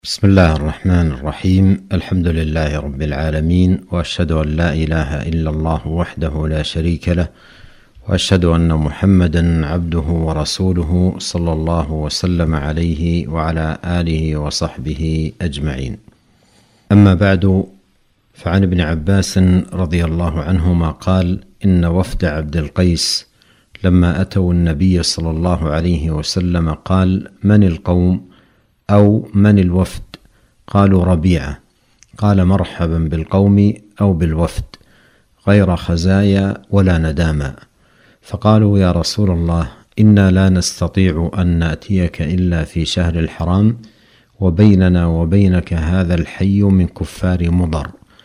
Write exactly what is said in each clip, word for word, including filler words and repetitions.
بسم الله الرحمن الرحيم. الحمد لله رب العالمين، وأشهد أن لا إله إلا الله وحده لا شريك له، وأشهد أن محمدا عبده ورسوله صلى الله وسلم عليه وعلى آله وصحبه أجمعين. أما بعد، فعن ابن عباس رضي الله عنهما قال: إن وفد عبد القيس لما أتوا النبي صلى الله عليه وسلم قال: من القوم أو من الوفد؟ قالوا: ربيعة. قال: مرحبا بالقوم أو بالوفد، غير خزايا ولا ندامة. فقالوا: يا رسول الله، إنا لا نستطيع أن نأتيك إلا في شهر الحرام، وبيننا وبينك هذا الحي من كفار مضر،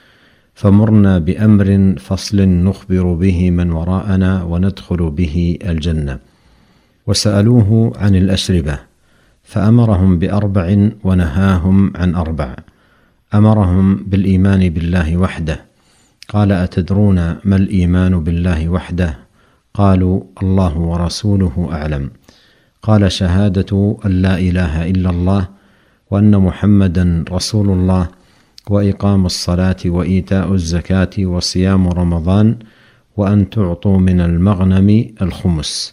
فمرنا بأمر فصل نخبر به من وراءنا وندخل به الجنة. وسألوه عن الأشربة فأمرهم بأربع ونهاهم عن أربع. أمرهم بالإيمان بالله وحده. قال: أتدرون ما الإيمان بالله وحده؟ قالوا: الله ورسوله أعلم. قال: شهادة أن لا إله إلا الله وأن محمدا رسول الله، وإقام الصلاة وإيتاء الزكاة وصيام رمضان، وأن تعطوا من المغنم الخمس.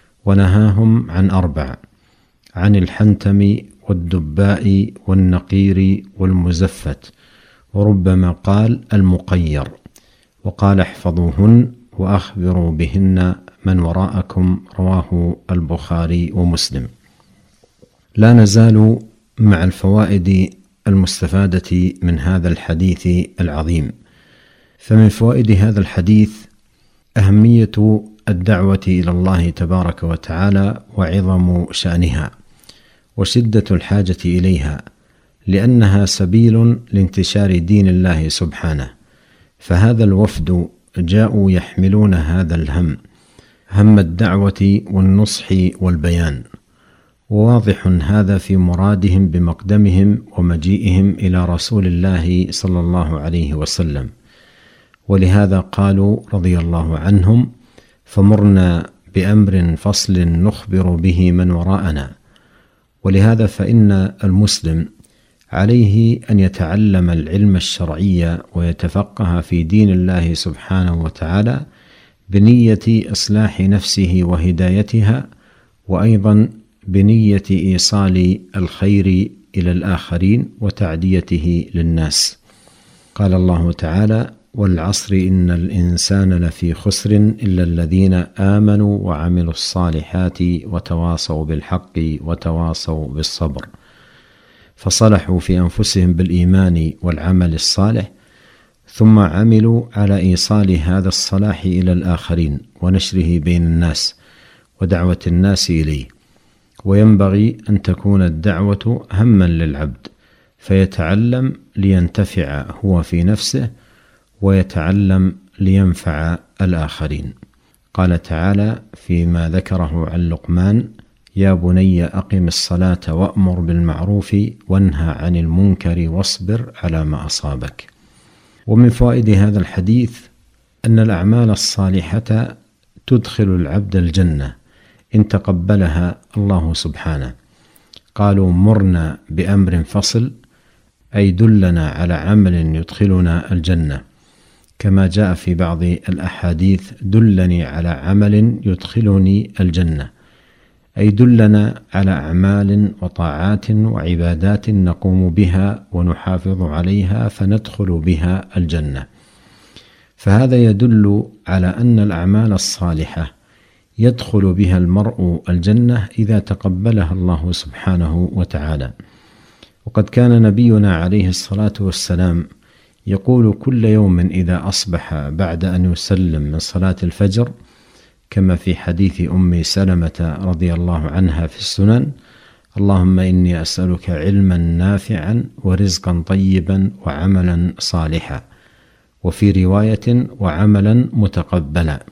ونهاهم عن أربع: عن الحنتم والدباء والنقير والمزفت، وربما قال المقير. وقال: احفظوهن وأخبروا بهن من وراءكم. رواه البخاري ومسلم. لا نزال مع الفوائد المستفادة من هذا الحديث العظيم. فمن فوائد هذا الحديث أهمية الدعوة إلى الله تبارك وتعالى وعظم شأنها وشدة الحاجة إليها، لأنها سبيل لانتشار دين الله سبحانه. فهذا الوفد جاءوا يحملون هذا الهم، هم الدعوة والنصح والبيان، وواضح هذا في مرادهم بمقدمهم ومجيئهم إلى رسول الله صلى الله عليه وسلم. ولهذا قالوا رضي الله عنهم: فمرنا بأمر فصل نخبر به من وراءنا. ولهذا فإن المسلم عليه أن يتعلم العلم الشرعي ويتفقه في دين الله سبحانه وتعالى بنية إصلاح نفسه وهدايتها، وأيضا بنية إيصال الخير إلى الآخرين وتعديته للناس. قال الله تعالى: والعصر إن الإنسان لفي خسر إلا الذين آمنوا وعملوا الصالحات وتواصوا بالحق وتواصوا بالصبر. فصلحوا في أنفسهم بالإيمان والعمل الصالح، ثم عملوا على إيصال هذا الصلاح إلى الآخرين ونشره بين الناس ودعوة الناس إليه. وينبغي أن تكون الدعوة هما للعبد، فيتعلم لينتفع هو في نفسه، ويتعلم لينفع الآخرين. قال تعالى فيما ذكره عن لقمان: يا بني أقم الصلاة وأمر بالمعروف وانهى عن المنكر واصبر على ما أصابك. ومن فوائد هذا الحديث أن الأعمال الصالحة تدخل العبد الجنة إن تقبلها الله سبحانه. قالوا: مرنا بأمر فصل، أي دلنا على عمل يدخلنا الجنة، كما جاء في بعض الأحاديث: دلني على عمل يدخلني الجنة، أي دلنا على أعمال وطاعات وعبادات نقوم بها ونحافظ عليها فندخل بها الجنة. فهذا يدل على أن الأعمال الصالحة يدخل بها المرء الجنة إذا تقبلها الله سبحانه وتعالى. وقد كان نبينا عليه الصلاة والسلام يقول كل يوم إذا أصبح بعد أن يسلم من صلاة الفجر، كما في حديث أم سلمة رضي الله عنها في السنن: اللهم إني أسألك علما نافعا ورزقا طيبا وعملا صالحا، وفي رواية: وعملا متقبلا.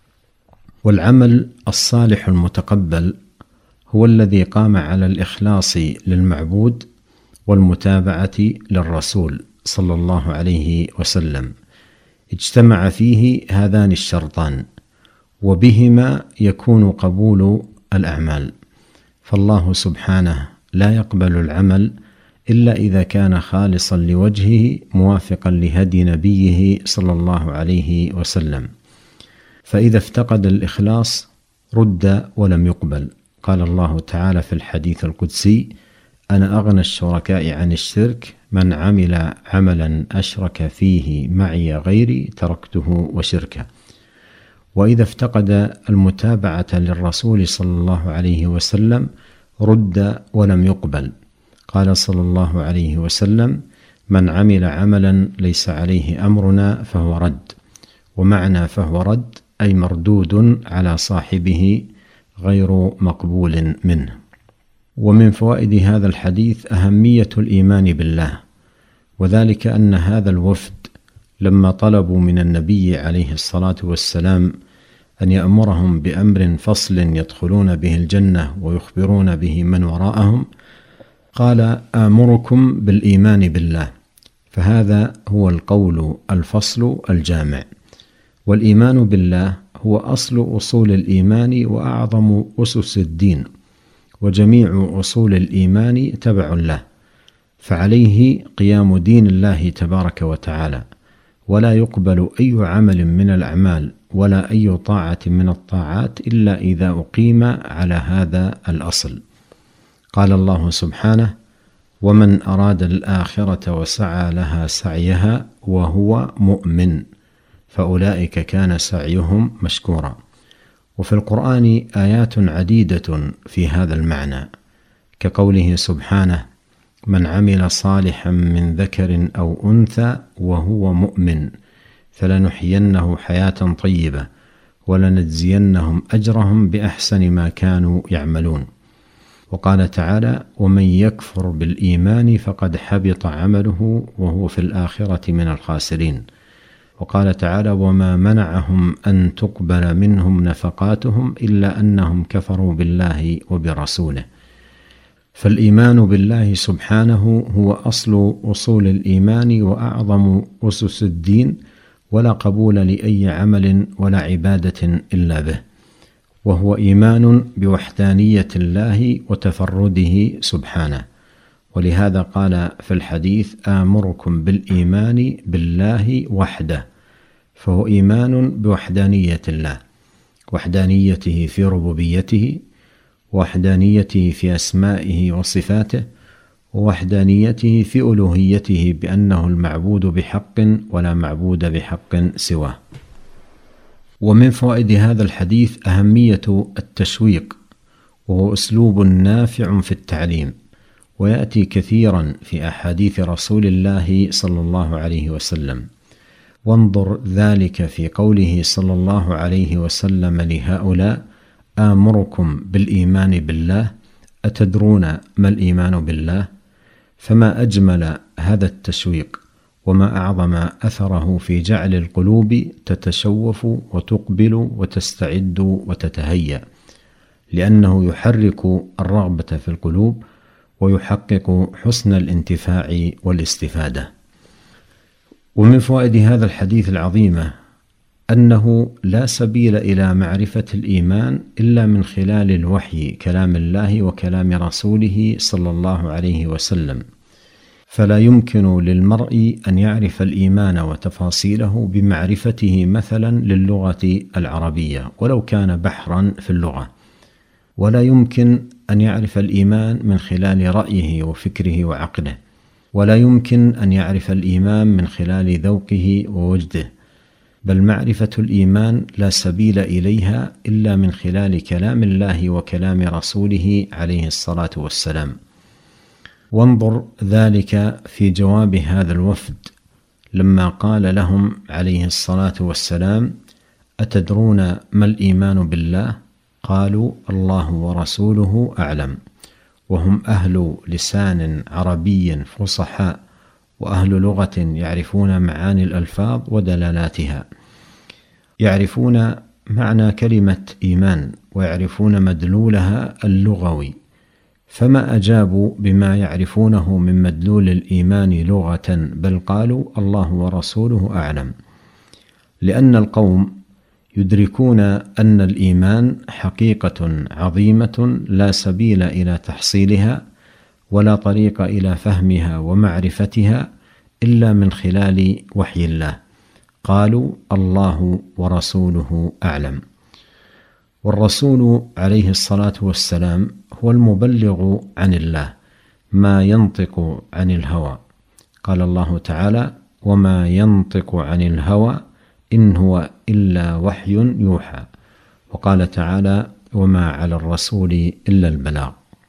والعمل الصالح المتقبل هو الذي قام على الإخلاص للمعبود والمتابعة للرسول صلى الله عليه وسلم. اجتمع فيه هذان الشرطان، وبهما يكون قبول الأعمال. فالله سبحانه لا يقبل العمل إلا إذا كان خالصا لوجهه موافقا لهدي نبيه صلى الله عليه وسلم، فإذا افتقد الإخلاص رد ولم يقبل. قال الله تعالى في الحديث القدسي: أنا أغنى الشركاء عن الشرك، من عمل عملا أشرك فيه معي غيري تركته وشركه. وإذا افتقد المتابعة للرسول صلى الله عليه وسلم رد ولم يقبل. قال صلى الله عليه وسلم: من عمل عملا ليس عليه أمرنا فهو رد. ومعنى فهو رد أي مردود على صاحبه غير مقبول منه. ومن فوائد هذا الحديث أهمية الإيمان بالله، وذلك أن هذا الوفد لما طلبوا من النبي عليه الصلاة والسلام أن يأمرهم بأمر فصل يدخلون به الجنة ويخبرون به من وراءهم، قال: آمركم بالإيمان بالله. فهذا هو القول الفصل الجامع. والإيمان بالله هو أصل أصول الإيمان وأعظم أسس الدين، وجميع أصول الإيمان تبع له، فعليه قيام دين الله تبارك وتعالى، ولا يقبل أي عمل من الأعمال ولا أي طاعة من الطاعات إلا إذا أقيم على هذا الأصل. قال الله سبحانه: ومن أراد الآخرة وسعى لها سعيها وهو مؤمن فأولئك كان سعيهم مشكورا. وفي القرآن آيات عديدة في هذا المعنى، كقوله سبحانه: من عمل صالحا من ذكر أو أنثى وهو مؤمن فلنحيينه حياة طيبة ولنجزينهم أجرهم بأحسن ما كانوا يعملون. وقال تعالى: ومن يكفر بالإيمان فقد حبط عمله وهو في الآخرة من الخاسرين. وقال تعالى: وما منعهم أن تقبل منهم نفقاتهم إلا أنهم كفروا بالله وبرسوله. فالإيمان بالله سبحانه هو أصل أصول الإيمان وأعظم أسس الدين، ولا قبول لأي عمل ولا عبادة إلا به، وهو إيمان بوحدانية الله وتفرده سبحانه. ولهذا قال في الحديث: آمركم بالإيمان بالله وحده، فهو إيمان بوحدانية الله، وحدانيته في ربوبيته، وحدانيته في أسمائه وصفاته، ووحدانيته في ألوهيته بأنه المعبود بحق ولا معبود بحق سواه. ومن فوائد هذا الحديث أهمية التشويق، وهو أسلوب نافع في التعليم، ويأتي كثيرا في أحاديث رسول الله صلى الله عليه وسلم. وانظر ذلك في قوله صلى الله عليه وسلم لهؤلاء: آمركم بالإيمان بالله، أتدرون ما الإيمان بالله؟ فما أجمل هذا التشويق، وما أعظم أثره في جعل القلوب تتشوف وتقبل وتستعد وتتهيأ، لأنه يحرك الرغبة في القلوب ويحقق حسن الانتفاع والاستفادة. ومن فوائد هذا الحديث العظيمة أنه لا سبيل إلى معرفة الإيمان إلا من خلال الوحي، كلام الله وكلام رسوله صلى الله عليه وسلم. فلا يمكن للمرء أن يعرف الإيمان وتفاصيله بمعرفته مثلا للغة العربية ولو كان بحرا في اللغة، ولا يمكن أن يعرف الإيمان من خلال رأيه وفكره وعقله، ولا يمكن أن يعرف الإيمان من خلال ذوقه ووجده، بل معرفة الإيمان لا سبيل إليها إلا من خلال كلام الله وكلام رسوله عليه الصلاة والسلام. وانظر ذلك في جواب هذا الوفد لما قال لهم عليه الصلاة والسلام: أتدرون ما الإيمان بالله؟ قالوا: الله ورسوله أعلم. وهم أهل لسان عربي فصحاء، وأهل لغة يعرفون معاني الألفاظ ودلالاتها، يعرفون معنى كلمة إيمان ويعرفون مدلولها اللغوي، فما أجابوا بما يعرفونه من مدلول الإيمان لغة، بل قالوا: الله ورسوله أعلم، لأن القوم يدركون أن الإيمان حقيقة عظيمة لا سبيل إلى تحصيلها ولا طريق إلى فهمها ومعرفتها إلا من خلال وحي الله. قالوا الله ورسوله أعلم. والرسول عليه الصلاة والسلام هو المبلغ عن الله، ما ينطق عن الهوى. قال الله تعالى: وما ينطق عن الهوى إن هو إلا وحي يوحى. وقال تعالى: وما على الرسول إلا البلاغ.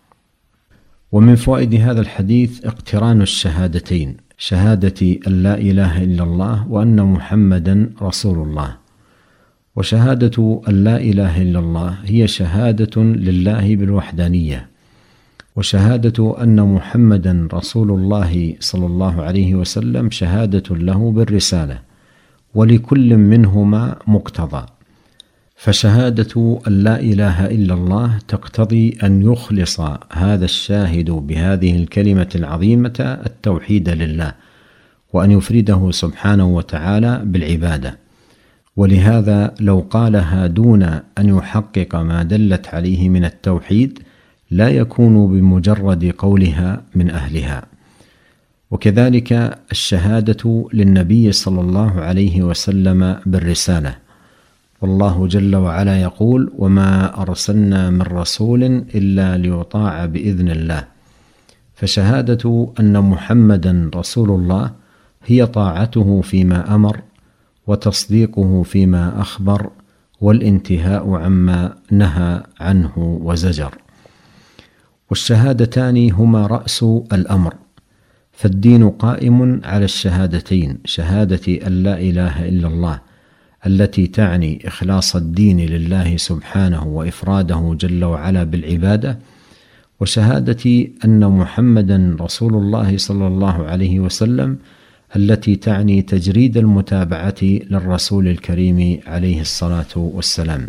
ومن فوائد هذا الحديث اقتران الشهادتين، شهادة أن لا إله إلا الله وأن محمدا رسول الله. وشهادة أن لا إله إلا الله هي شهادة لله بالوحدانية، وشهادة أن محمدا رسول الله صلى الله عليه وسلم شهادة له بالرسالة، ولكل منهما مقتضى. فشهادة أن لا إله إلا الله تقتضي أن يخلص هذا الشاهد بهذه الكلمة العظيمة التوحيد لله، وأن يفرده سبحانه وتعالى بالعبادة. ولهذا لو قالها دون أن يحقق ما دلت عليه من التوحيد لا يكون بمجرد قولها من أهلها. وكذلك الشهادة للنبي صلى الله عليه وسلم بالرسالة، والله جل وعلا يقول: وما أرسلنا من رسول إلا ليطاع بإذن الله. فشهادة أن محمدا رسول الله هي طاعته فيما أمر، وتصديقه فيما أخبر، والانتهاء عما نهى عنه وزجر. والشهادتان هما رأس الأمر، فالدين قائم على الشهادتين: شهادة أن لا إله إلا الله التي تعني إخلاص الدين لله سبحانه وإفراده جل وعلا بالعبادة، وشهادة أن محمدا رسول الله صلى الله عليه وسلم التي تعني تجريد المتابعة للرسول الكريم عليه الصلاة والسلام.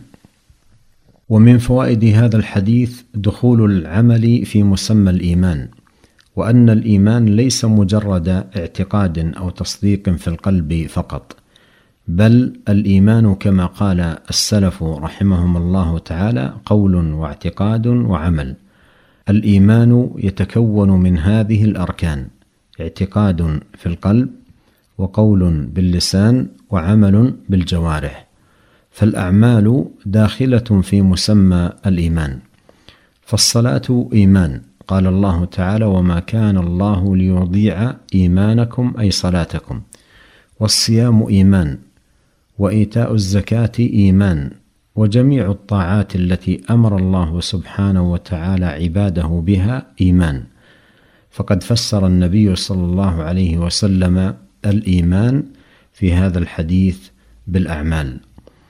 ومن فوائد هذا الحديث دخول العمل في مسمى الإيمان، وأن الإيمان ليس مجرد اعتقاد أو تصديق في القلب فقط، بل الإيمان كما قال السلف رحمهم الله تعالى قول واعتقاد وعمل. الإيمان يتكون من هذه الأركان: اعتقاد في القلب، وقول باللسان، وعمل بالجوارح. فالأعمال داخلة في مسمى الإيمان. فالصلاة إيمان، قال الله تعالى: وما كان الله ليضيع إيمانكم أي صلاتكم. والصيام إيمان، وإيتاء الزكاة إيمان، وجميع الطاعات التي أمر الله سبحانه وتعالى عباده بها إيمان. فقد فسر النبي صلى الله عليه وسلم الإيمان في هذا الحديث بالأعمال.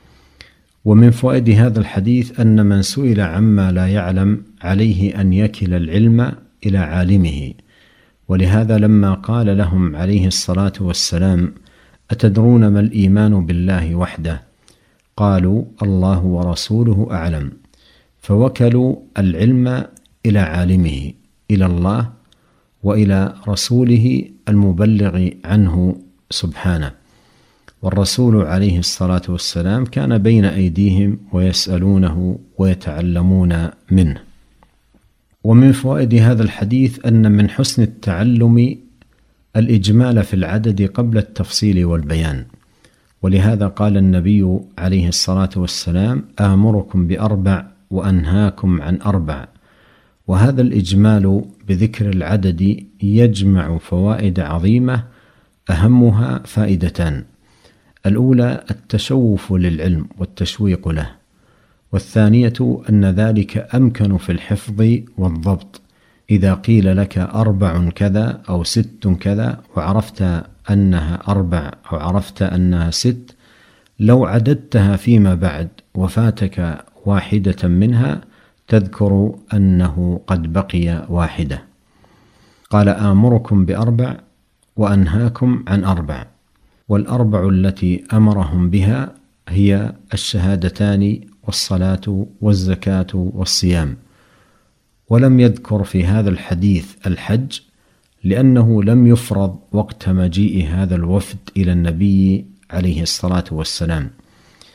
ومن فوائد هذا الحديث أن من سئل عما لا يعلم عليه أن يكل العلم إلى عالمه. ولهذا لما قال لهم عليه الصلاة والسلام: أتدرون ما الإيمان بالله وحده؟ قالوا: الله ورسوله أعلم. فوكلوا العلم إلى عالمه، إلى الله وإلى رسوله المبلغ عنه سبحانه. والرسول عليه الصلاة والسلام كان بين أيديهم ويسألونه ويتعلمون منه. ومن فوائد هذا الحديث أن من حسن التعلم الإجمال في العدد قبل التفصيل والبيان. ولهذا قال النبي عليه الصلاة والسلام: آمركم بأربع وأنهاكم عن أربع. وهذا الإجمال بذكر العدد يجمع فوائد عظيمة، أهمها فائدتان: الأولى التشوف للعلم والتشويق له، والثانية أن ذلك أمكن في الحفظ والضبط. إذا قيل لك أربع كذا أو ست كذا وعرفت أنها أربع أو عرفت أنها ست، لو عددتها فيما بعد وفاتك واحدة منها تذكر أنه قد بقي واحدة. قال: آمركم بأربع وأنهاكم عن أربع. والأربع التي أمرهم بها هي الشهادتان والصلاة والزكاة والصيام. ولم يذكر في هذا الحديث الحج، لأنه لم يفرض وقت مجيء هذا الوفد إلى النبي عليه الصلاة والسلام.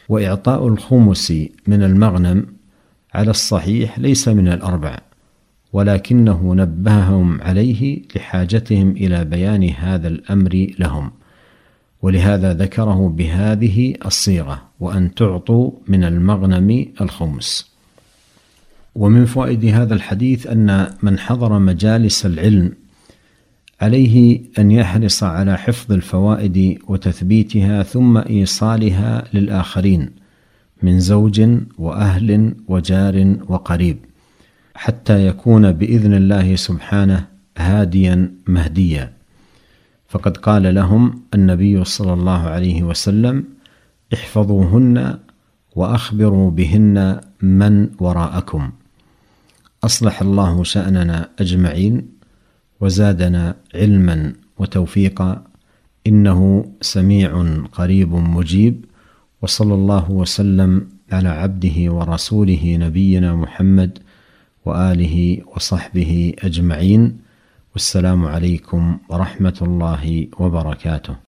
وإعطاء الخمس من المغنم على الصحيح ليس من الأربع، ولكنه نبههم عليه لحاجتهم إلى بيان هذا الأمر لهم، ولهذا ذكره بهذه الصيغة: وأن تعطوا من المغنم الخمس. ومن فوائد هذا الحديث أن من حضر مجالس العلم عليه أن يحرص على حفظ الفوائد وتثبيتها ثم إيصالها للآخرين من زوج وأهل وجار وقريب، حتى يكون بإذن الله سبحانه هاديا مهديا. فقد قال لهم النبي صلى الله عليه وسلم: احفظوهن وأخبروا بهن من وراءكم. أصلح الله شأننا أجمعين وزادنا علما وتوفيقا، إنه سميع قريب مجيب. وصلى الله وسلم على عبده ورسوله نبينا محمد وآله وصحبه أجمعين، والسلام عليكم ورحمة الله وبركاته.